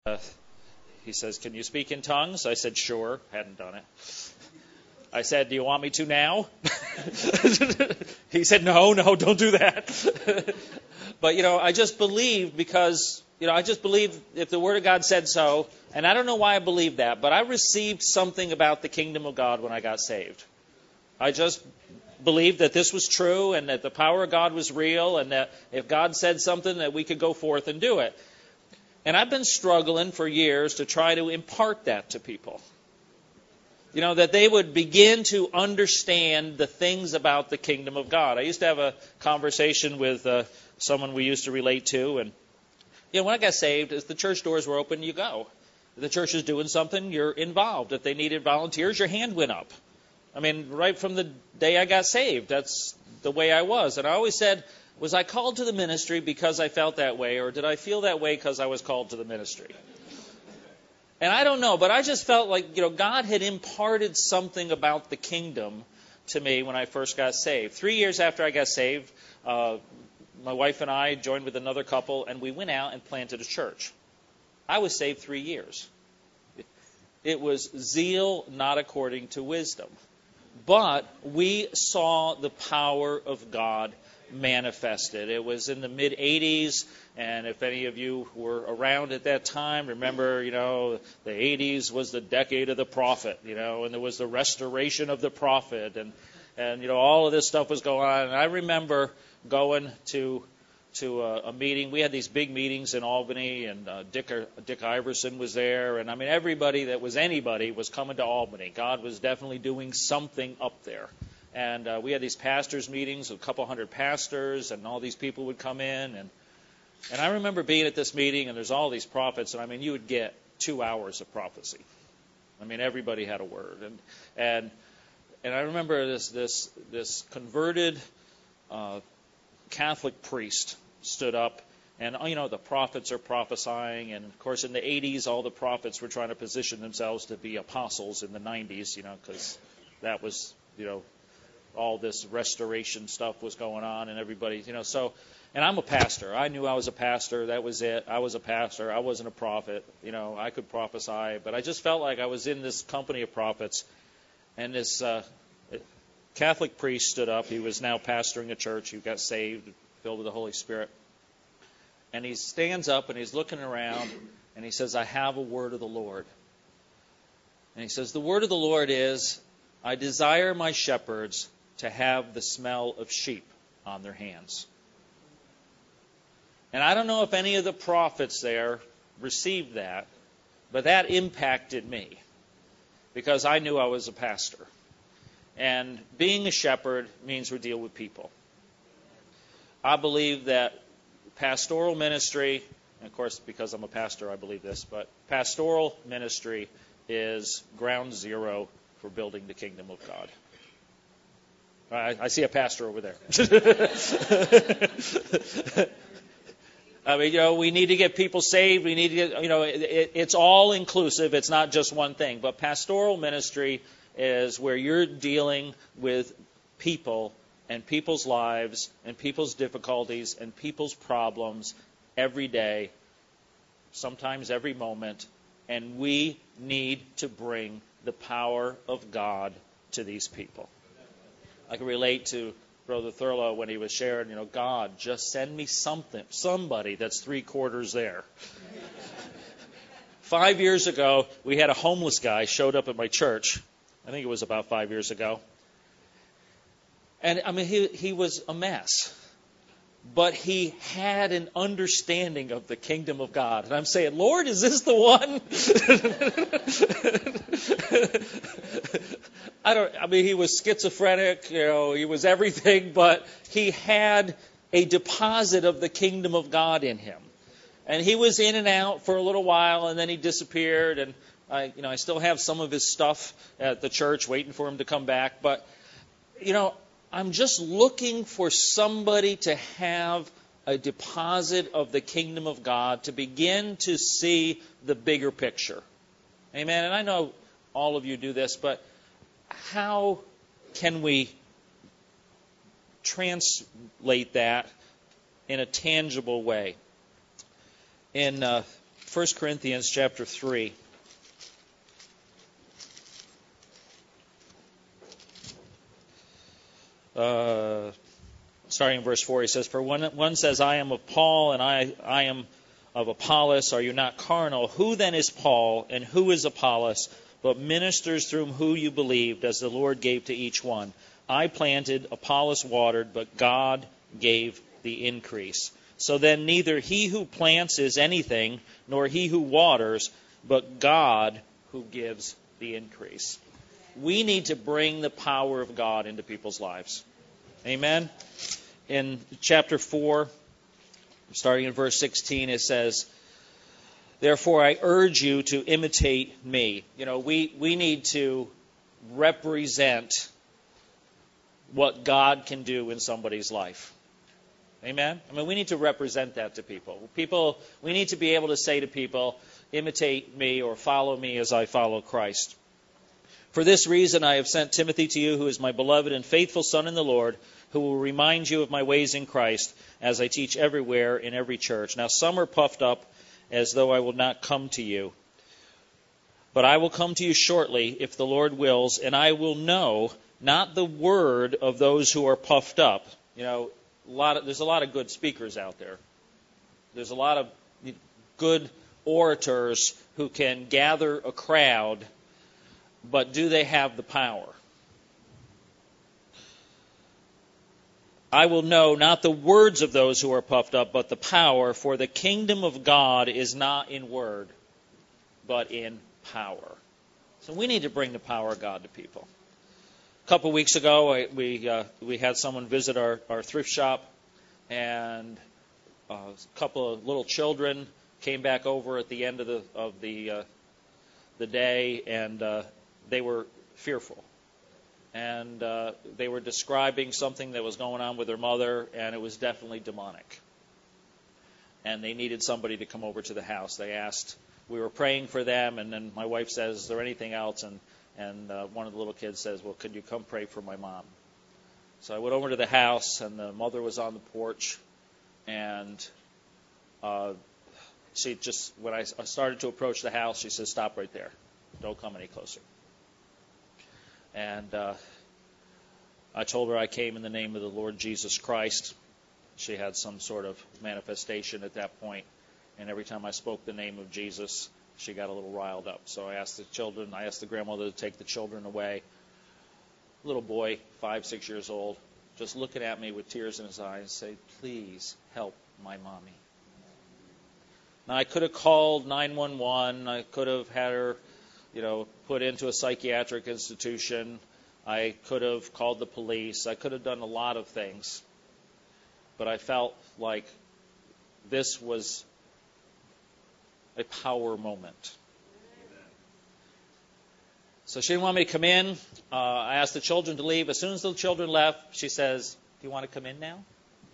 he says, "Can you speak in tongues?" I said, "Sure." Hadn't done it. I said, "Do you want me to now?" He said, no, don't do that. But, I just believed because, I just believed if the Word of God said so. And I don't know why I believed that, but I received something about the kingdom of God when I got saved. I just believed that this was true and that the power of God was real and that if God said something that we could go forth and do it. And I've been struggling for years to try to impart that to people. That they would begin to understand the things about the kingdom of God. I used to have a conversation with someone we used to relate to. And, when I got saved, as the church doors were open, you go. If the church is doing something, you're involved. If they needed volunteers, your hand went up. I mean, right from the day I got saved, that's the way I was. And I always said, was I called to the ministry because I felt that way, or did I feel that way because I was called to the ministry? And I don't know, but I just felt like, God had imparted something about the kingdom to me when I first got saved. 3 years after I got saved, my wife and I joined with another couple, and we went out and planted a church. I was saved 3 years. It was zeal not according to wisdom. But we saw the power of God manifested. It was in the mid-'80s, and if any of you were around at that time, remember, the 80s was the decade of the prophet, and there was the restoration of the prophet, and all of this stuff was going on. And I remember going to a meeting. We had these big meetings in Albany, and Dick Iverson was there, and I mean everybody that was anybody was coming to Albany. God was definitely doing something up there. And we had these pastors' meetings, a couple hundred pastors, and all these people would come in. And I remember being at this meeting, and there's all these prophets, and I mean, you would get 2 hours of prophecy. I mean, everybody had a word. And I remember this converted Catholic priest stood up, and the prophets are prophesying, and of course in the 80s all the prophets were trying to position themselves to be apostles in the 90s, because that was, all this restoration stuff was going on, and everybody, so, and I'm a pastor. I knew I was a pastor. That was it. I was a pastor. I wasn't a prophet. I could prophesy, but I just felt like I was in this company of prophets, and this Catholic priest stood up. He was now pastoring a church. He got saved, filled with the Holy Spirit. And he stands up and he's looking around and he says, "I have a word of the Lord." And he says, "The word of the Lord is, I desire my shepherds to have the smell of sheep on their hands." And I don't know if any of the prophets there received that, but that impacted me because I knew I was a pastor. And being a shepherd means we deal with people. I believe that pastoral ministry, and of course because I'm a pastor I believe this, but pastoral ministry is ground zero for building the kingdom of God. I see a pastor over there. I mean, we need to get people saved. We need to get, it's all inclusive. It's not just one thing. But pastoral ministry is where you're dealing with people and people's lives and people's difficulties and people's problems every day, sometimes every moment. And we need to bring the power of God to these people. I can relate to Brother Thurlow when he was sharing, God, just send me somebody that's 3/4 there. 5 years ago, we had a homeless guy showed up at my church. I think it was about 5 years ago. And, I mean, he was a mess. But he had an understanding of the kingdom of God. And I'm saying, Lord, is this the one? He was schizophrenic, he was everything, but he had a deposit of the kingdom of God in him. And he was in and out for a little while, and then he disappeared. And I still have some of his stuff at the church waiting for him to come back. But, I'm just looking for somebody to have a deposit of the kingdom of God to begin to see the bigger picture. Amen. And I know all of you do this, but how can we translate that in a tangible way? In 1 Corinthians chapter 3. Starting in verse 4, he says, "For one says, I am of Paul, and I am of Apollos. Are you not carnal? Who then is Paul, and who is Apollos, but ministers through whom you believed, as the Lord gave to each one? I planted, Apollos watered, but God gave the increase. So then neither he who plants is anything, nor he who waters, but God who gives the increase." We need to bring the power of God into people's lives. Amen? In chapter 4, starting in verse 16, it says, "Therefore I urge you to imitate me." We need to represent what God can do in somebody's life. Amen? We need to represent that to people. We need to be able to say to people, imitate me or follow me as I follow Christ. "For this reason I have sent Timothy to you, who is my beloved and faithful son in the Lord, who will remind you of my ways in Christ, as I teach everywhere in every church. Now some are puffed up as though I will not come to you. But I will come to you shortly, if the Lord wills, and I will know not the word of those who are puffed up." There's a lot of good speakers out there. There's a lot of good orators who can gather a crowd, but do they have the power? "I will know not the words of those who are puffed up, but the power, for the kingdom of God is not in word, but in power." So we need to bring the power of God to people. A couple weeks ago, we had someone visit our thrift shop, and a couple of little children came back over at the end of the day, and they were fearful. And they were describing something that was going on with their mother, and it was definitely demonic. And they needed somebody to come over to the house. They asked, we were praying for them, and then my wife says, "Is there anything else?" And one of the little kids says, "Well, could you come pray for my mom?" So I went over to the house, and the mother was on the porch, and she just, when I started to approach the house, she said, "Stop right there. Don't come any closer." And I told her I came in the name of the Lord Jesus Christ. She had some sort of manifestation at that point, and every time I spoke the name of Jesus, she got a little riled up. So I asked the grandmother to take the children away. Little boy, 5, 6 years old, just looking at me with tears in his eyes and say, "Please help my mommy." Now, I could have called 911. I could have had her, put into a psychiatric institution. I could have called the police. I could have done a lot of things. But I felt like this was a power moment. So she didn't want me to come in. I asked the children to leave. As soon as the children left, she says, "Do you want to come in now?"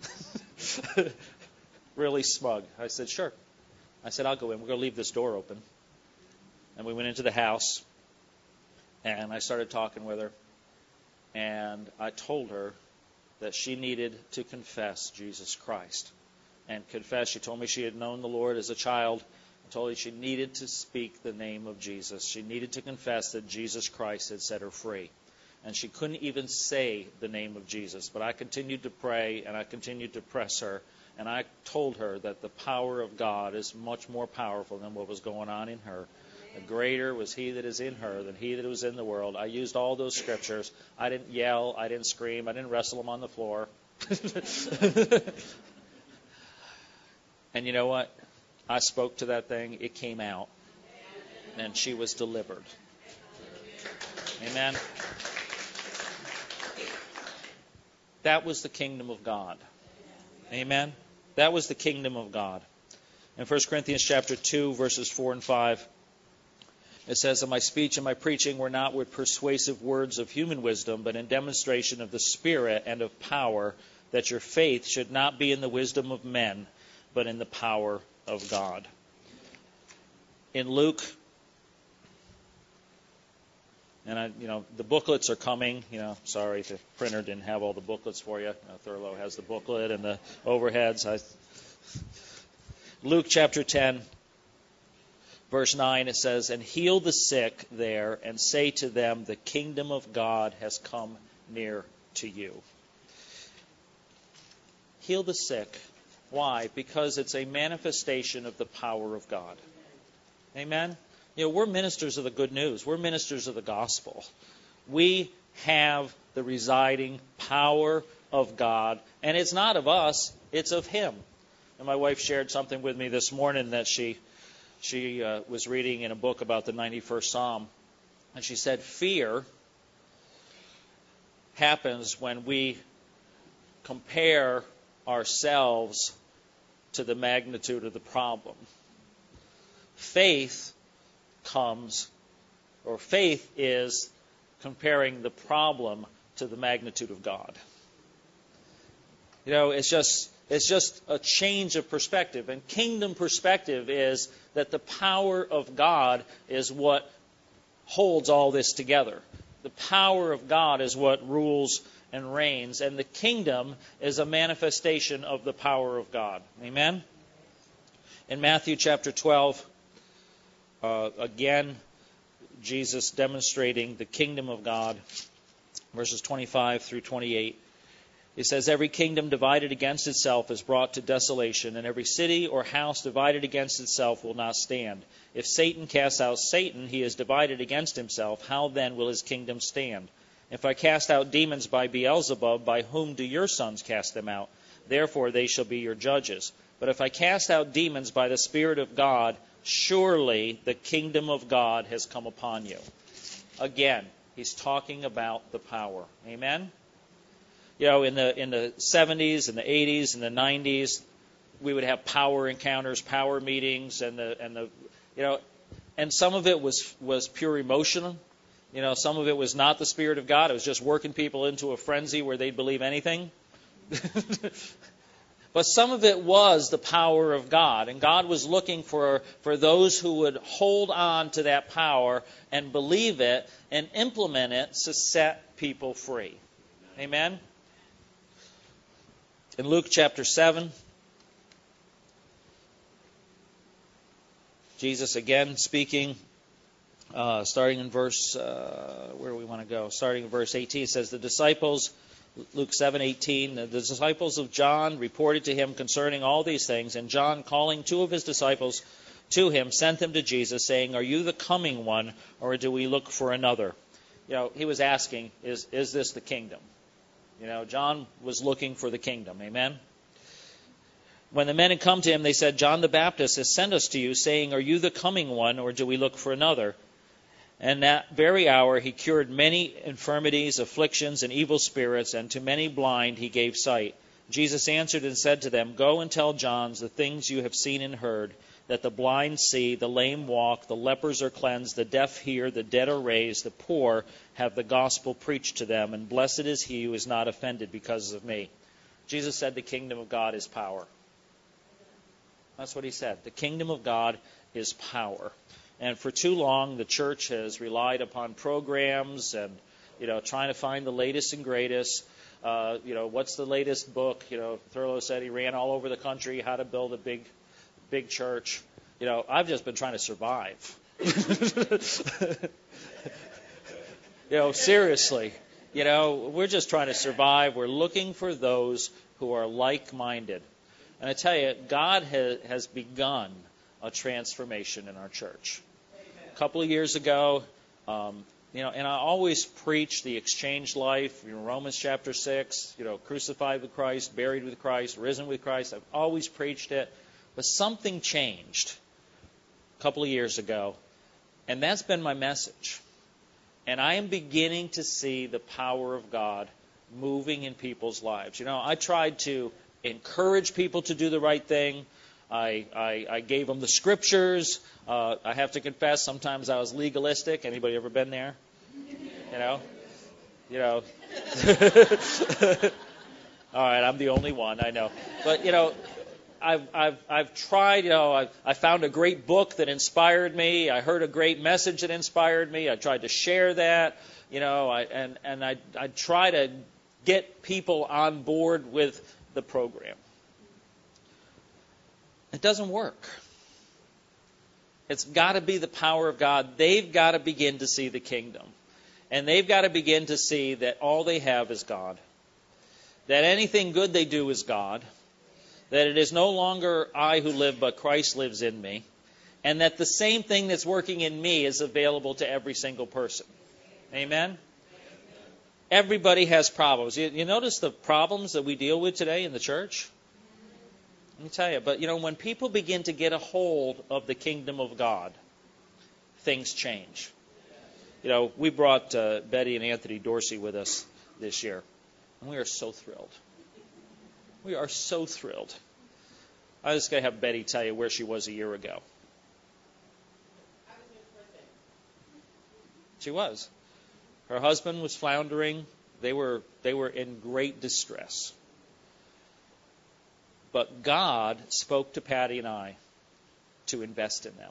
Really smug. I said, "Sure." I said, "I'll go in. We're going to leave this door open." And we went into the house, and I started talking with her. And I told her that she needed to confess Jesus Christ. And confess, she told me she had known the Lord as a child. I told her she needed to speak the name of Jesus. She needed to confess that Jesus Christ had set her free. And she couldn't even say the name of Jesus. But I continued to pray, and I continued to press her. And I told her that the power of God is much more powerful than what was going on in her. The greater was he that is in her than he that was in the world. I used all those scriptures. I didn't yell. I didn't scream. I didn't wrestle them on the floor. And you know what? I spoke to that thing. It came out. And she was delivered. Amen. That was the kingdom of God. Amen. That was the kingdom of God. In 1 Corinthians chapter 2, verses 4 and 5, it says, "And my speech and my preaching were not with persuasive words of human wisdom, but in demonstration of the Spirit and of power, that your faith should not be in the wisdom of men, but in the power of God." In Luke, and the booklets are coming. Sorry, the printer didn't have all the booklets for you. Thurlow has the booklet and the overheads. Luke chapter 10, Verse 9, it says, "And heal the sick there, and say to them, the kingdom of God has come near to you." Heal the sick. Why? Because it's a manifestation of the power of God. Amen? We're ministers of the good news. We're ministers of the gospel. We have the residing power of God, and it's not of us, it's of Him. And my wife shared something with me this morning that she was reading in a book about the 91st Psalm, and she said, fear happens when we compare ourselves to the magnitude of the problem. Faith is comparing the problem to the magnitude of God. It's just a change of perspective. And kingdom perspective is that the power of God is what holds all this together. The power of God is what rules and reigns. And the kingdom is a manifestation of the power of God. Amen? In Matthew chapter 12, again, Jesus demonstrating the kingdom of God, verses 25 through 28. It says, "Every kingdom divided against itself is brought to desolation, and every city or house divided against itself will not stand. If Satan casts out Satan, he is divided against himself. How then will his kingdom stand? If I cast out demons by Beelzebub, by whom do your sons cast them out? Therefore they shall be your judges. But if I cast out demons by the Spirit of God, surely the kingdom of God has come upon you." Again, he's talking about the power. Amen? In the 70s and the 80s and the 90s, we would have power encounters, power meetings, and some of it was pure emotion. Some of it was not the Spirit of God. It was just working people into a frenzy where they'd believe anything. But some of it was the power of God, and God was looking for those who would hold on to that power and believe it and implement it to set people free. Amen? In Luke chapter 7, Jesus again speaking, starting in verse, where do we want to go? Starting in verse 18, it says, the disciples, Luke 7:18, the disciples of John reported to him concerning all these things, and John, calling two of his disciples to him, sent them to Jesus, saying, "Are you the coming one, or do we look for another?" He was asking, is this the kingdom? John was looking for the kingdom. Amen? When the men had come to him, they said, "John the Baptist has sent us to you, saying, 'Are you the coming one, or do we look for another?' And that very hour he cured many infirmities, afflictions, and evil spirits, and to many blind he gave sight. Jesus answered and said to them, 'Go and tell John the things you have seen and heard, that the blind see, the lame walk, the lepers are cleansed, the deaf hear, the dead are raised, the poor have the gospel preached to them, and blessed is he who is not offended because of me.'" Jesus said the kingdom of God is power. That's what he said. The kingdom of God is power. And for too long, the church has relied upon programs and, trying to find the latest and greatest. What's the latest book? Thurlow said he ran all over the country how to build a big church. I've just been trying to survive. Seriously. We're just trying to survive. We're looking for those who are like-minded. And I tell you, God has begun a transformation in our church. A couple of years ago, and I always preach the exchange life, Romans chapter 6, crucified with Christ, buried with Christ, risen with Christ. I've always preached it. But something changed a couple of years ago, and that's been my message. And I am beginning to see the power of God moving in people's lives. I tried to encourage people to do the right thing. I gave them the scriptures. I have to confess, sometimes I was legalistic. Anybody ever been there? All right, I'm the only one, I know. But I've tried. I found a great book that inspired me. I heard a great message that inspired me. I tried to share that. I try to get people on board with the program. It doesn't work. It's got to be the power of God. They've got to begin to see the kingdom. And they've got to begin to see that all they have is God. That anything good they do is God. That it is no longer I who live, but Christ lives in me. And that the same thing that's working in me is available to every single person. Amen? Everybody has problems. You notice the problems that we deal with today in the church? Let me tell you, but when people begin to get a hold of the kingdom of God, things change. We brought Betty and Anthony Dorsey with us this year, and we are so thrilled. We are so thrilled. I'm just going to have Betty tell you where she was a year ago. She was. Her husband was floundering. They were in great distress. But God spoke to Patty and I to invest in them.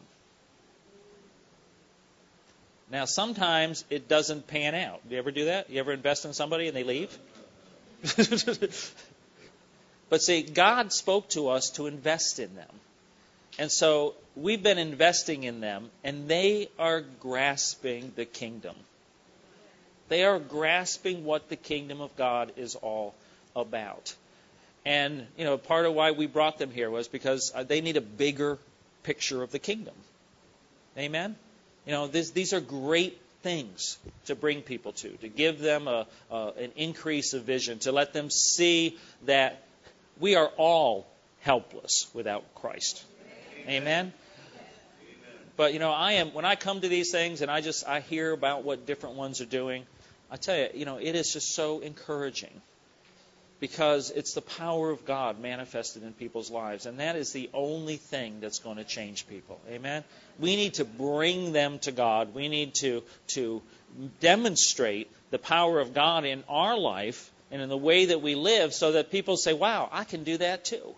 Now, sometimes it doesn't pan out. Do you ever do that? You ever invest in somebody and they leave? But see, God spoke to us to invest in them. And so we've been investing in them, and they are grasping the kingdom. They are grasping what the kingdom of God is all about. And, part of why we brought them here was because they need a bigger picture of the kingdom. Amen? These are great things to bring people to give them an increase of vision, to let them see that we are all helpless without Christ. Amen? But, when I come to these things and I hear about what different ones are doing, I tell you, it is just so encouraging. Because it's the power of God manifested in people's lives. And that is the only thing that's going to change people. Amen? We need to bring them to God. We need to demonstrate the power of God in our life and in the way that we live so that people say, wow, I can do that too.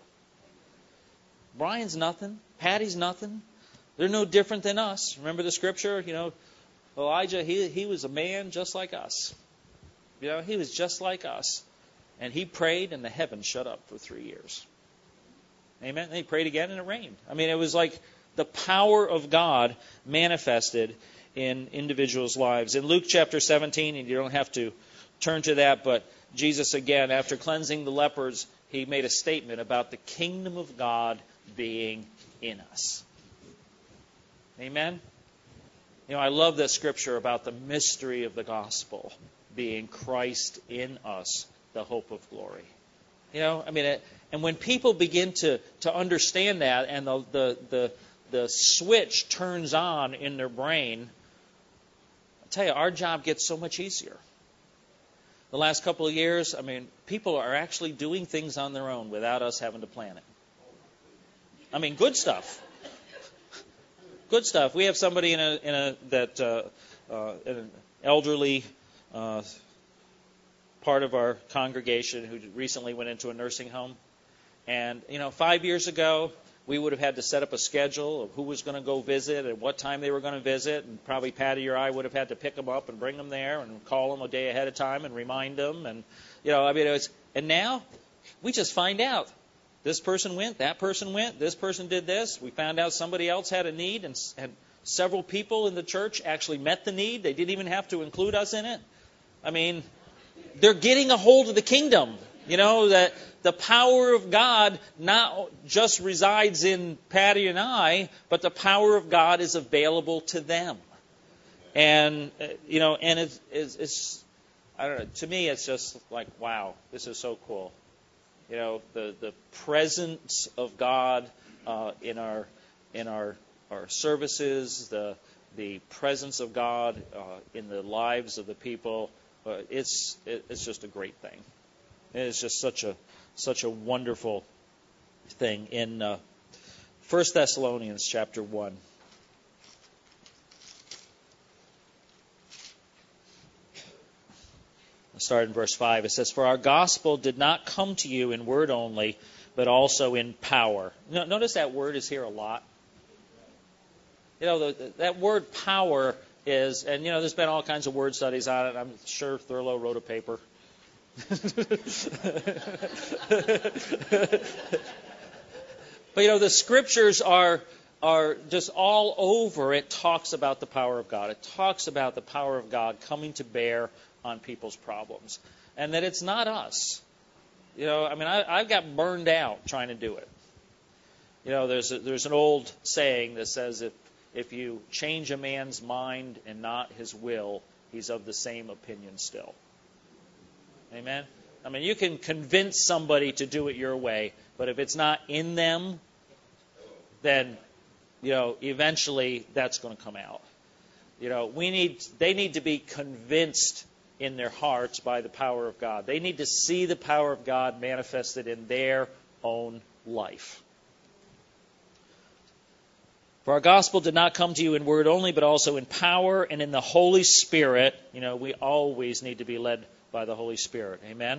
Brian's nothing. Patty's nothing. They're no different than us. Remember the scripture? Elijah, he was a man just like us. He was just like us. And he prayed, and the heavens shut up for 3 years. Amen? And he prayed again, and it rained. It was like the power of God manifested in individuals' lives. In Luke chapter 17, and you don't have to turn to that, but Jesus, again, after cleansing the lepers, he made a statement about the kingdom of God being in us. Amen? I love that scripture about the mystery of the gospel being Christ in us, the hope of glory. And when people begin to understand that, and the switch turns on in their brain, I tell you, our job gets so much easier. The last couple of years, people are actually doing things on their own without us having to plan it. Good stuff. Good stuff. We have somebody in an elderly part of our congregation who recently went into a nursing home. And, 5 years ago, we would have had to set up a schedule of who was going to go visit and what time they were going to visit. And probably Patty or I would have had to pick them up and bring them there and call them a day ahead of time and remind them. And, and now we just find out. This person went, that person went, this person did this. We found out somebody else had a need, and several people in the church actually met the need. They didn't even have to include us in it. They're getting a hold of the kingdom. That the power of God not just resides in Patty and I, but the power of God is available to them. And, and it's I don't know, to me it's just like, wow, this is so cool. The presence of God in our services, the presence of God in the lives of the people, it's just a great thing. It's just such a wonderful thing. In 1 Thessalonians chapter 1. I'll start in verse 5. It says, "For our gospel did not come to you in word only, but also in power." Notice that word is here a lot. That word power is, and there's been all kinds of word studies on it. I'm sure Thurlow wrote a paper. But the scriptures are are just all over it talks about the power of God. It talks about the power of God coming to bear on people's problems. And that it's not us. I've got burned out trying to do it. There's an old saying that says if you change a man's mind and not his will, he's of the same opinion still. Amen? You can convince somebody to do it your way, but if it's not in them, then eventually that's going to come out. They need to be convinced in their hearts by the power of God. They need to see the power of God manifested in their own life. For our gospel did not come to you in word only, but also in power and in the Holy Spirit. We always need to be led by the Holy Spirit. Amen?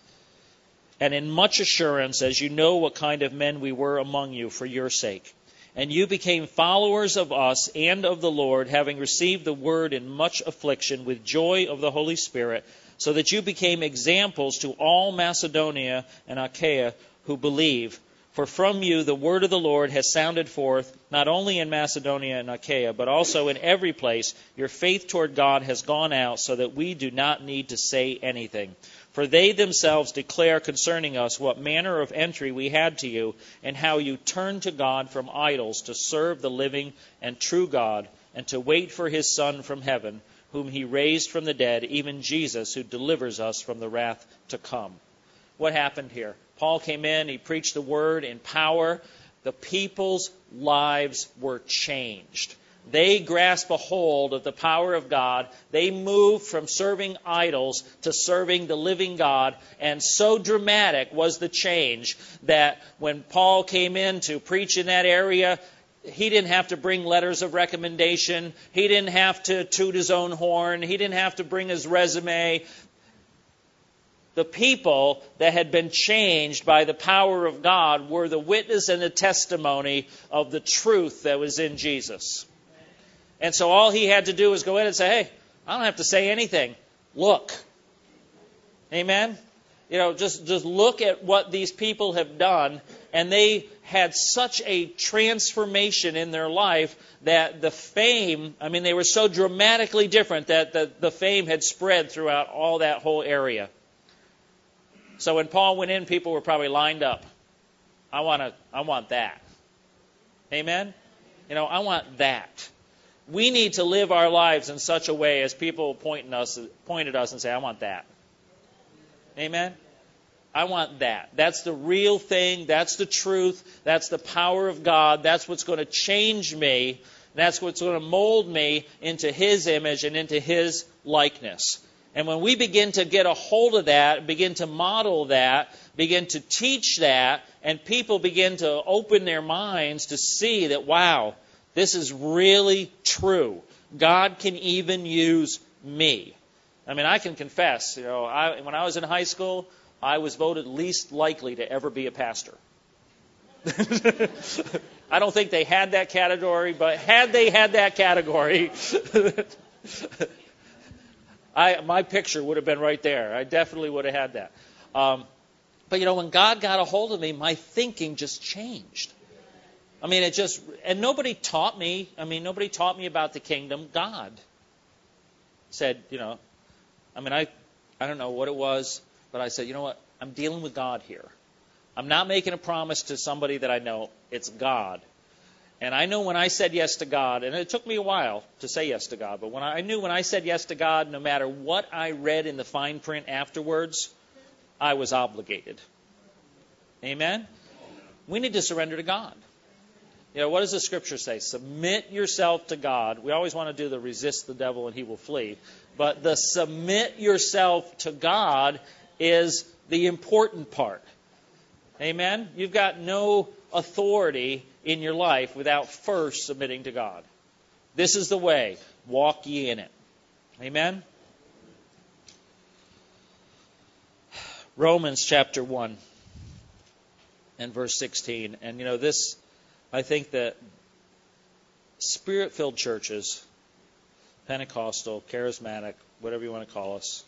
And in much assurance, as you know what kind of men we were among you for your sake. And you became followers of us and of the Lord, having received the word in much affliction with joy of the Holy Spirit, so that you became examples to all Macedonia and Achaia who believe. For from you the word of the Lord has sounded forth, not only in Macedonia and Achaia, but also in every place. Your faith toward God has gone out, so that we do not need to say anything. For they themselves declare concerning us what manner of entry we had to you, and how you turned to God from idols to serve the living and true God, and to wait for his Son from heaven, whom he raised from the dead, even Jesus, who delivers us from the wrath to come. What happened here? Paul came in, he preached the word in power. The people's lives were changed. They grasped a hold of the power of God. They moved from serving idols to serving the living God. And so dramatic was the change that when Paul came in to preach in that area, he didn't have to bring letters of recommendation. He didn't have to toot his own horn. He didn't have to bring his resume. The people that had been changed by the power of God were the witness and the testimony of the truth that was in Jesus. And so all he had to do was go in and say, hey, I don't have to say anything. Look. Amen? Just look at what these people have done. And they had such a transformation in their life that the fame, they were so dramatically different that the fame had spread throughout all that whole area. So when Paul went in, people were probably lined up. I want that. Amen? I want that. We need to live our lives in such a way as people point at us and say, I want that. Amen? I want that. That's the real thing. That's the truth. That's the power of God. That's what's going to change me. That's what's going to mold me into his image and into his likeness. And when we begin to get a hold of that, begin to model that, begin to teach that, and people begin to open their minds to see that, wow, this is really true. God can even use me. I can confess, when I was in high school, I was voted least likely to ever be a pastor. I don't think they had that category, but had they had that category, my picture would have been right there. I definitely would have had that. But when God got a hold of me, my thinking just changed. And nobody taught me. Nobody taught me about the kingdom. God said, I don't know what it was, but I said, you know what? I'm dealing with God here. I'm not making a promise to somebody that I know. It's God. And I know when I said yes to God, and it took me a while to say yes to God, but when I said yes to God, no matter what I read in the fine print afterwards, I was obligated. Amen? We need to surrender to God. What does the scripture say? Submit yourself to God. We always want to do the resist the devil and he will flee. But the submit yourself to God is the important part. Amen? You've got no authority in your life without first submitting to God. This is the way. Walk ye in it. Amen? Romans chapter 1 and verse 16. And this, I think that Spirit-filled churches, Pentecostal, charismatic, whatever you want to call us,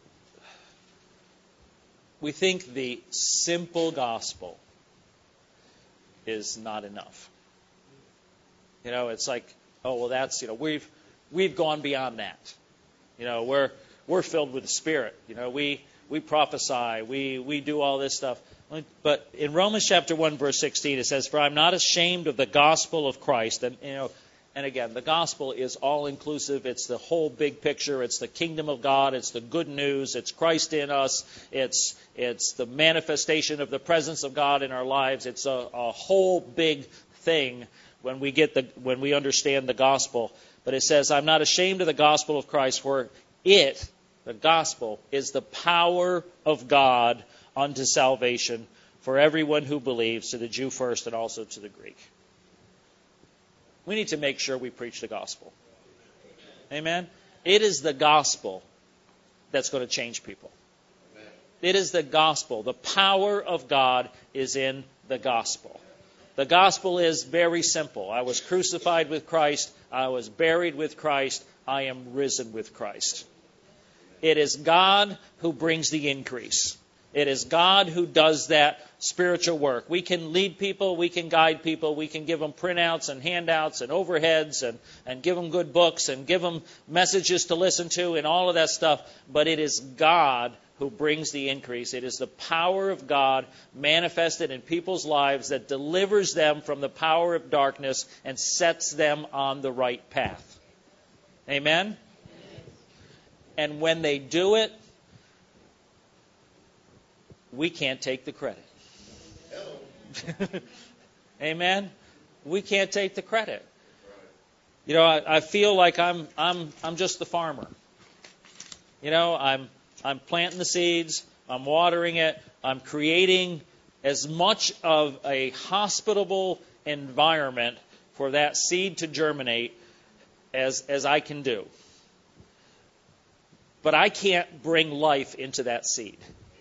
we think the simple gospel is not enough. It's like, oh, well, that's, we've gone beyond that. We're filled with the Spirit. We prophesy, we do all this stuff. But in Romans chapter 1, verse 16, it says, "For I'm not ashamed of the gospel of Christ." And again, the gospel is all-inclusive. It's the whole big picture. It's the kingdom of God. It's the good news. It's Christ in us. It's the manifestation of the presence of God in our lives. It's a whole big thing when we understand the gospel. But it says, "I'm not ashamed of the gospel of Christ, for it," the gospel, "is the power of God unto salvation for everyone who believes, to the Jew first and also to the Greek." We need to make sure we preach the gospel. Amen? It is the gospel that's going to change people. It is the gospel. The power of God is in the gospel. The gospel is very simple. I was crucified with Christ. I was buried with Christ. I am risen with Christ. It is God who brings the increase. It is God who does that spiritual work. We can lead people, we can guide people, we can give them printouts and handouts and overheads and give them good books and give them messages to listen to and all of that stuff. But it is God who brings the increase. It is the power of God manifested in people's lives that delivers them from the power of darkness and sets them on the right path. Amen? And when they do it, we can't take the credit. Amen? We can't take the credit. I feel like I'm just the farmer. I'm planting the seeds, I'm watering it, I'm creating as much of a hospitable environment for that seed to germinate as I can do. But I can't bring life into that seed.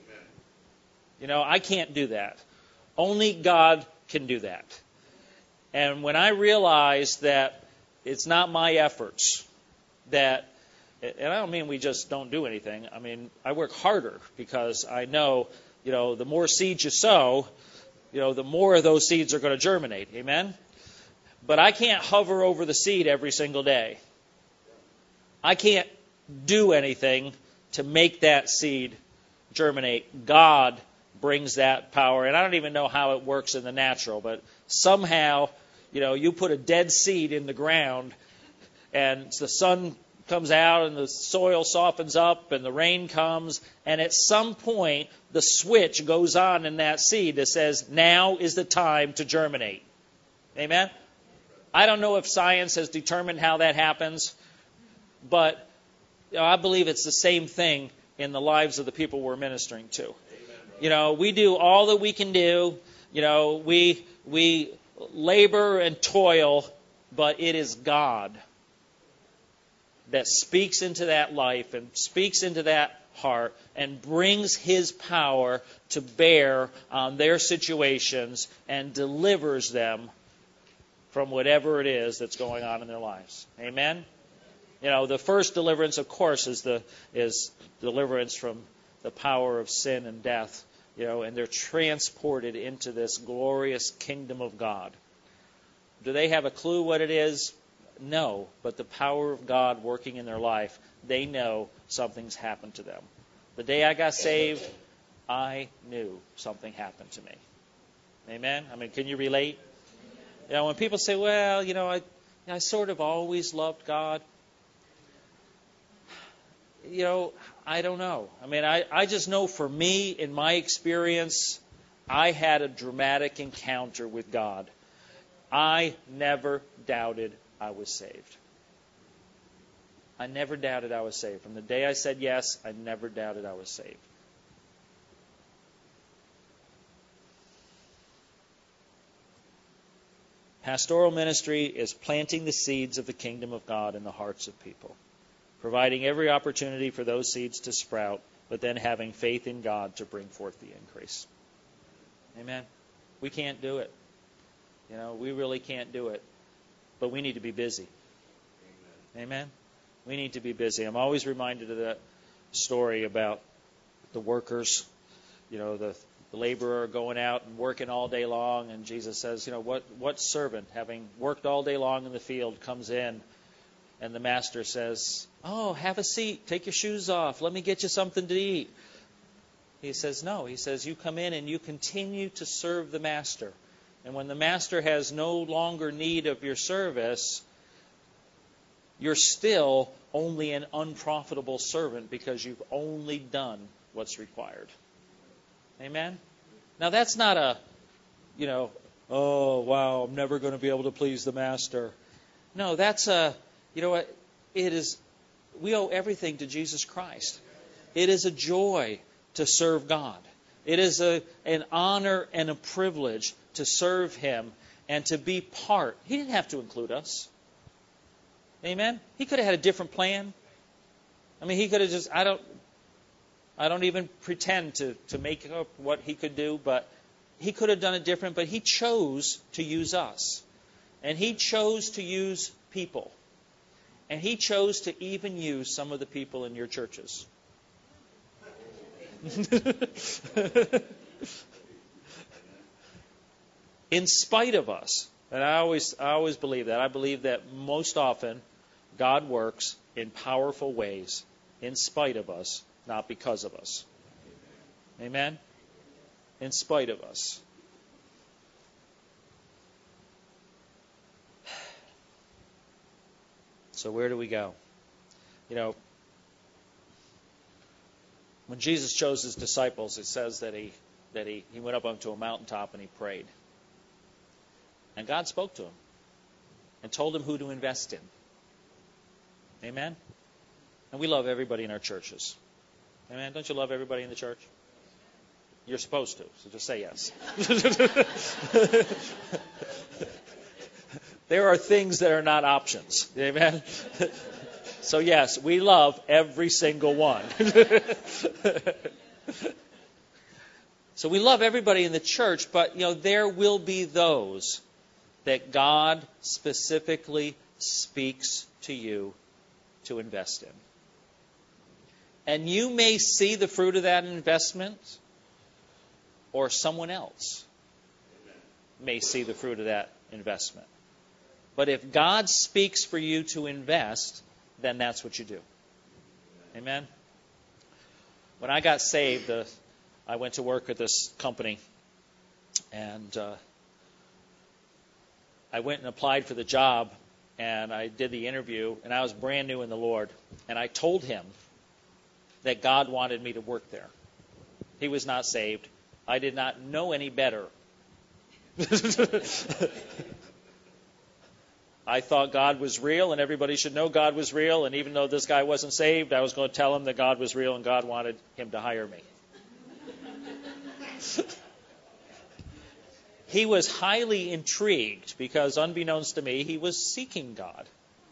I can't do that. Only God can do that. And when I realize that it's not my efforts, and I don't mean we just don't do anything. I mean, I work harder because I know, the more seeds you sow, the more of those seeds are going to germinate. Amen? But I can't hover over the seed every single day. I can't do anything to make that seed germinate. God brings that power. And I don't even know how it works in the natural, but somehow, you put a dead seed in the ground and the sun comes out and the soil softens up and the rain comes, and at some point the switch goes on in that seed that says, now is the time to germinate. Amen? I don't know if science has determined how that happens, but I believe it's the same thing in the lives of the people we're ministering to. We do all that we can do. We labor and toil, but it is God that speaks into that life and speaks into that heart and brings His power to bear on their situations and delivers them from whatever it is that's going on in their lives. Amen? The first deliverance, of course, is deliverance from the power of sin and death. And they're transported into this glorious kingdom of God. Do they have a clue what it is? No, but the power of God working in their life, they know something's happened to them. The day I got saved, I knew something happened to me. Amen? I mean, can you relate? When people say, well, I sort of always loved God. I don't know. I mean, I just know for me, in my experience, I had a dramatic encounter with God. I never doubted I was saved. I never doubted I was saved. From the day I said yes, I never doubted I was saved. Pastoral ministry is planting the seeds of the kingdom of God in the hearts of people, providing every opportunity for those seeds to sprout, but then having faith in God to bring forth the increase. Amen? We can't do it. We really can't do it. But we need to be busy. Amen? We need to be busy. I'm always reminded of that story about the workers, the the laborer going out and working all day long, and Jesus says, what servant, having worked all day long in the field, comes in, and the master says, "Oh, have a seat, take your shoes off, let me get you something to eat." He says, no. He says, you come in and you continue to serve the master. And when the master has no longer need of your service, you're still only an unprofitable servant because you've only done what's required. Amen? Now that's not oh, wow, I'm never going to be able to please the master. No, that's it is, we owe everything to Jesus Christ. It is a joy to serve God. It is an honor and a privilege to serve Him and to be part. He didn't have to include us. Amen? He could have had a different plan. I mean, He could have just, I don't even pretend to make up what He could do, but He could have done it different, but He chose to use us. And He chose to use people. And He chose to even use some of the people in your churches. In spite of us. And I always believe that. I believe that most often God works in powerful ways in spite of us, not because of us. Amen? In spite of us. So where do we go? When Jesus chose His disciples, it says that he went up onto a mountaintop and He prayed. And God spoke to Him and told Him who to invest in. Amen? And we love everybody in our churches. Amen? Don't you love everybody in the church? You're supposed to, so just say yes. There are things that are not options. Amen? So yes, we love every single one. So we love everybody in the church, but there will be those that God specifically speaks to you to invest in. And you may see the fruit of that investment, or someone else may see the fruit of that investment. But if God speaks for you to invest, then that's what you do. Amen? When I got saved, I went to work at this company, and I went and applied for the job, and I did the interview, and I was brand new in the Lord, and I told him that God wanted me to work there. He was not saved. I did not know any better. I thought God was real and everybody should know God was real, and even though this guy wasn't saved, I was going to tell him that God was real and God wanted him to hire me. He was highly intrigued because, unbeknownst to me, he was seeking God.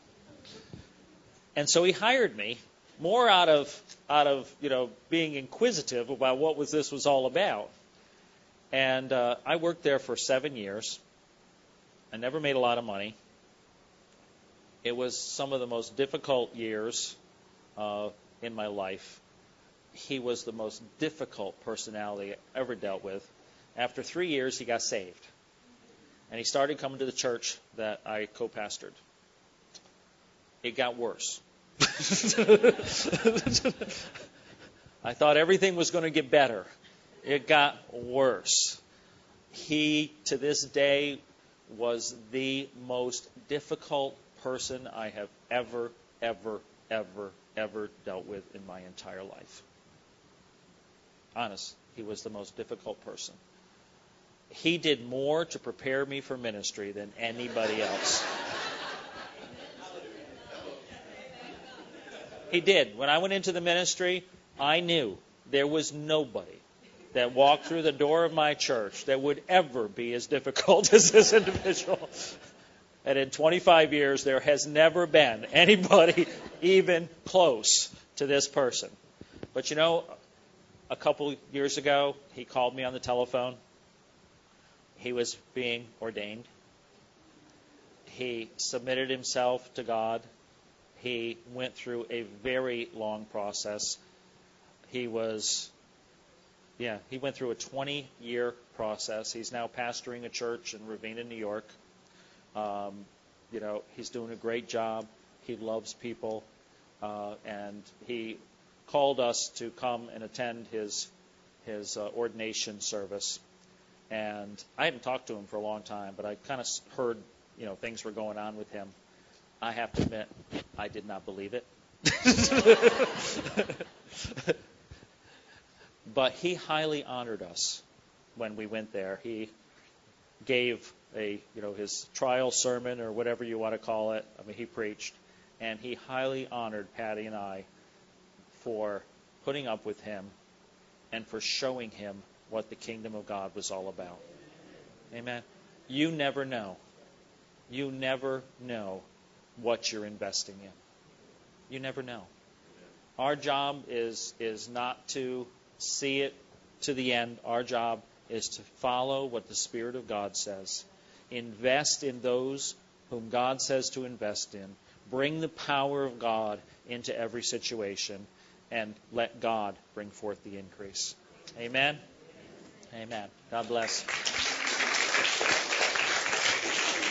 And so he hired me more out of being inquisitive about what this was all about. And I worked there for 7 years. I never made a lot of money. It was some of the most difficult years in my life. He was the most difficult personality I ever dealt with. After 3 years, he got saved. And he started coming to the church that I co-pastored. It got worse. I thought everything was going to get better. It got worse. He, to this day, was the most difficult person I have ever dealt with in my entire life. Honest, he was the most difficult person. He did more to prepare me for ministry than anybody else. He did. When I went into the ministry, I knew there was nobody that walked through the door of my church that would ever be as difficult as this individual. And in 25 years, there has never been anybody even close to this person. But a couple years ago, he called me on the telephone. He was being ordained. He submitted himself to God. He went through a very long process. He was Yeah, he went through a 20-year process. He's now pastoring a church in Ravenna, New York. He's doing a great job. He loves people, and he called us to come and attend his ordination service. And I hadn't talked to him for a long time, but I kind of heard, things were going on with him. I have to admit, I did not believe it. But he highly honored us when we went there. He gave his trial sermon or whatever you want to call it. I mean, he preached, and he highly honored Patty and I for putting up with him and for showing him what the kingdom of God was all about. Amen. You never know. You never know what you're investing in. You never know. Our job is not to see it to the end. Our job is to follow what the Spirit of God says. Invest in those whom God says to invest in. Bring the power of God into every situation, and let God bring forth the increase. Amen? Amen. God bless.